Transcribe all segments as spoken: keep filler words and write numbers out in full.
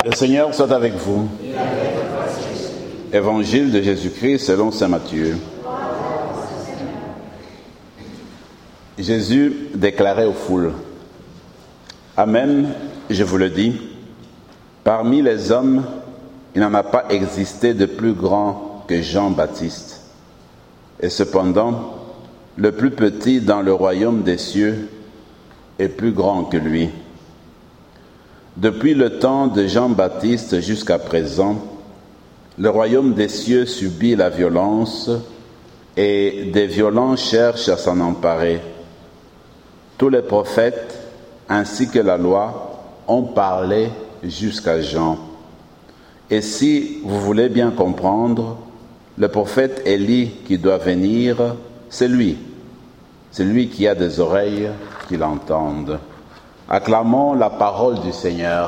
Le Seigneur soit avec vous. Évangile de Jésus-Christ selon saint Matthieu. Jésus déclarait aux foules: Amen, je vous le dis, parmi les hommes, il n'en a pas existé de plus grand que Jean-Baptiste. Et cependant, le plus petit dans le royaume des cieux est plus grand que lui. Depuis le temps de Jean-Baptiste jusqu'à présent, le royaume des cieux subit la violence et des violents cherchent à s'en emparer. Tous les prophètes ainsi que la loi ont parlé jusqu'à Jean. Et si vous voulez bien comprendre, le prophète Élie qui doit venir, c'est lui. C'est lui qui a des oreilles qui l'entendent. Acclamons la parole du Seigneur.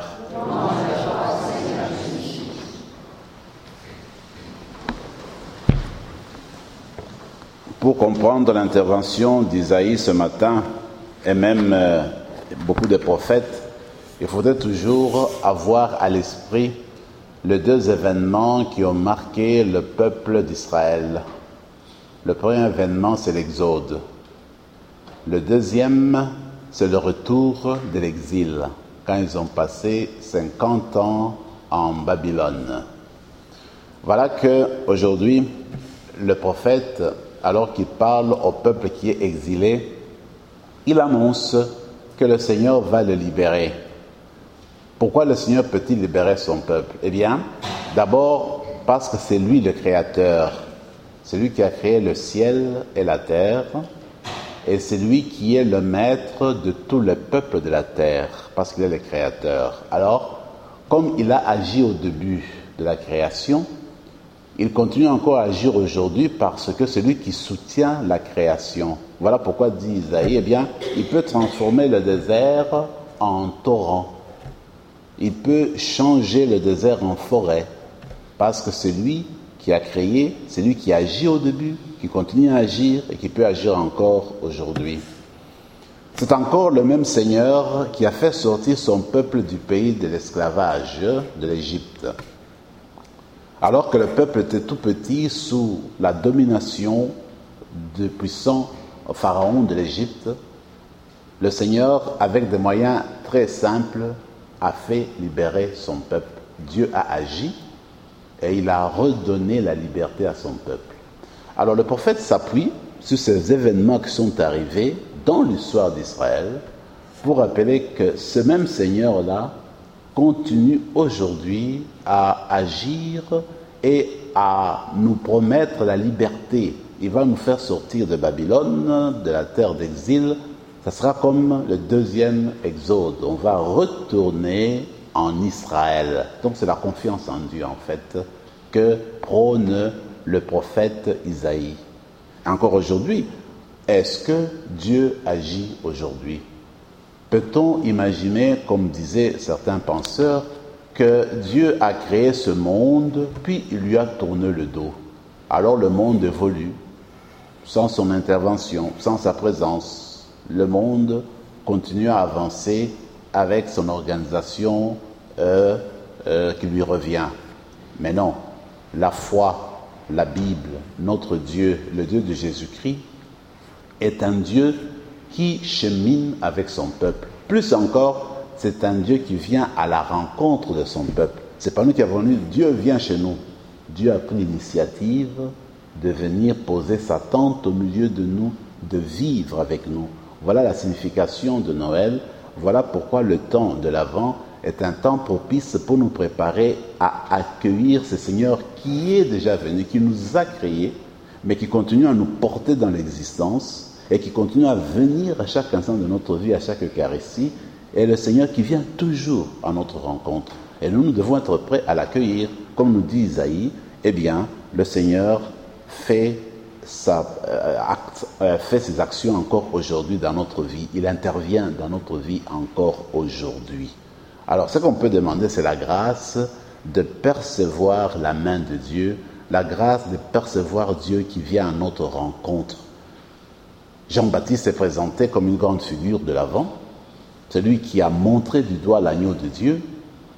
Pour comprendre l'intervention d'Isaïe ce matin, et même euh, beaucoup de prophètes, il faudrait toujours avoir à l'esprit les deux événements qui ont marqué le peuple d'Israël. Le premier événement, c'est l'Exode. Le deuxième, c'est le retour de l'exil, quand ils ont passé cinquante ans en Babylone. Voilà qu'aujourd'hui, le prophète, alors qu'il parle au peuple qui est exilé, il annonce que le Seigneur va le libérer. Pourquoi le Seigneur peut-il libérer son peuple? Eh bien, d'abord parce que c'est lui le Créateur. C'est lui qui a créé le ciel et la terre. Et c'est lui qui est le maître de tout le peuple de la terre, parce qu'il est le Créateur. Alors, comme il a agi au début de la création, il continue encore à agir aujourd'hui parce que c'est lui qui soutient la création. Voilà pourquoi dit Isaïe, eh bien, il peut transformer le désert en torrent. Il peut changer le désert en forêt, parce que c'est lui qui a créé, c'est lui qui agit au début, qui continue à agir et qui peut agir encore aujourd'hui. C'est encore le même Seigneur qui a fait sortir son peuple du pays de l'esclavage, de l'Égypte. Alors que le peuple était tout petit sous la domination du puissant pharaon de l'Égypte, le Seigneur, avec des moyens très simples, a fait libérer son peuple. Dieu a agi et il a redonné la liberté à son peuple. Alors le prophète s'appuie sur ces événements qui sont arrivés dans l'histoire d'Israël pour rappeler que ce même Seigneur-là continue aujourd'hui à agir et à nous promettre la liberté. Il va nous faire sortir de Babylone, de la terre d'exil. Ça sera comme le deuxième exode. On va retourner en Israël. Donc c'est la confiance en Dieu en fait que prône le prophète Isaïe. Encore aujourd'hui, est-ce que Dieu agit aujourd'hui? Peut-on imaginer, comme disaient certains penseurs, que Dieu a créé ce monde, puis il lui a tourné le dos. Alors le monde évolue, sans son intervention, sans sa présence. Le monde continue à avancer avec son organisation euh, euh, qui lui revient. Mais non, la foi, la Bible, notre Dieu, le Dieu de Jésus-Christ, est un Dieu qui chemine avec son peuple. Plus encore, c'est un Dieu qui vient à la rencontre de son peuple. C'est pas nous qui avons dit, Dieu vient chez nous. Dieu a pris l'initiative de venir poser sa tente au milieu de nous, de vivre avec nous. Voilà la signification de Noël. Voilà pourquoi le temps de l'Avent est un temps propice pour nous préparer à accueillir ce Seigneur qui est déjà venu, qui nous a créés, mais qui continue à nous porter dans l'existence et qui continue à venir à chaque instant de notre vie, à chaque Eucharistie, et le Seigneur qui vient toujours à notre rencontre. Et nous, nous devons être prêts à l'accueillir. Comme nous dit Isaïe, eh bien, le Seigneur fait, sa, euh, acte, euh, fait ses actions encore aujourd'hui dans notre vie. Il intervient dans notre vie encore aujourd'hui. Alors, ce qu'on peut demander, c'est la grâce de percevoir la main de Dieu, la grâce de percevoir Dieu qui vient à notre rencontre. Jean-Baptiste est présenté comme une grande figure de l'Avent, celui qui a montré du doigt l'agneau de Dieu.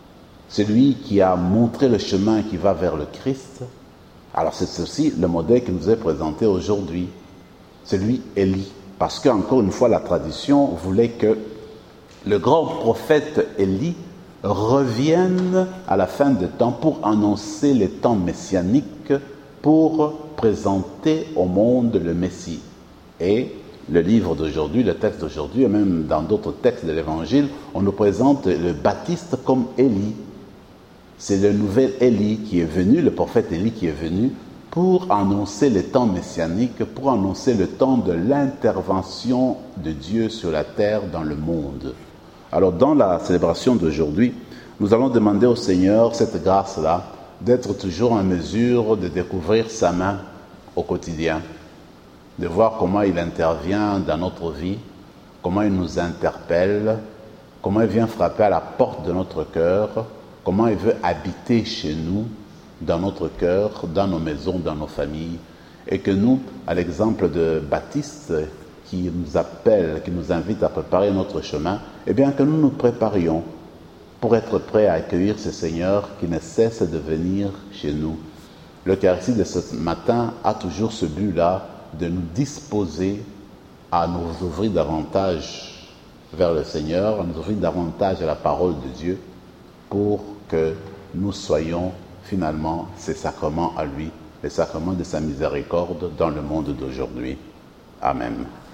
celui qui a montré le chemin qui va vers le Christ. Alors c'est ceci le modèle qui nous est présenté aujourd'hui, celui Élie. Parce qu'encore une fois, la tradition voulait que le grand prophète Élie revienne à la fin des temps pour annoncer les temps messianiques, pour présenter au monde le Messie. Et le livre d'aujourd'hui, le texte d'aujourd'hui, et même dans d'autres textes de l'Évangile, on nous présente le Baptiste comme Élie. C'est le nouvel Élie qui est venu, le prophète Élie qui est venu pour annoncer les temps messianiques, pour annoncer le temps de l'intervention de Dieu sur la terre, dans le monde. Alors, dans la célébration d'aujourd'hui, nous allons demander au Seigneur cette grâce-là, d'être toujours en mesure de découvrir sa main au quotidien, de voir comment il intervient dans notre vie, comment il nous interpelle, comment il vient frapper à la porte de notre cœur, comment il veut habiter chez nous, dans notre cœur, dans nos maisons, dans nos familles, et que nous, à l'exemple de Baptiste, qui nous appelle, qui nous invite à préparer notre chemin, eh bien que nous nous préparions pour être prêts à accueillir ce Seigneur qui ne cesse de venir chez nous. L'Eucharistie de ce matin a toujours ce but-là, de nous disposer à nous ouvrir davantage vers le Seigneur, à nous ouvrir davantage à la parole de Dieu, pour que nous soyons finalement ces sacrements à lui, les sacrements de sa miséricorde dans le monde d'aujourd'hui. Amen.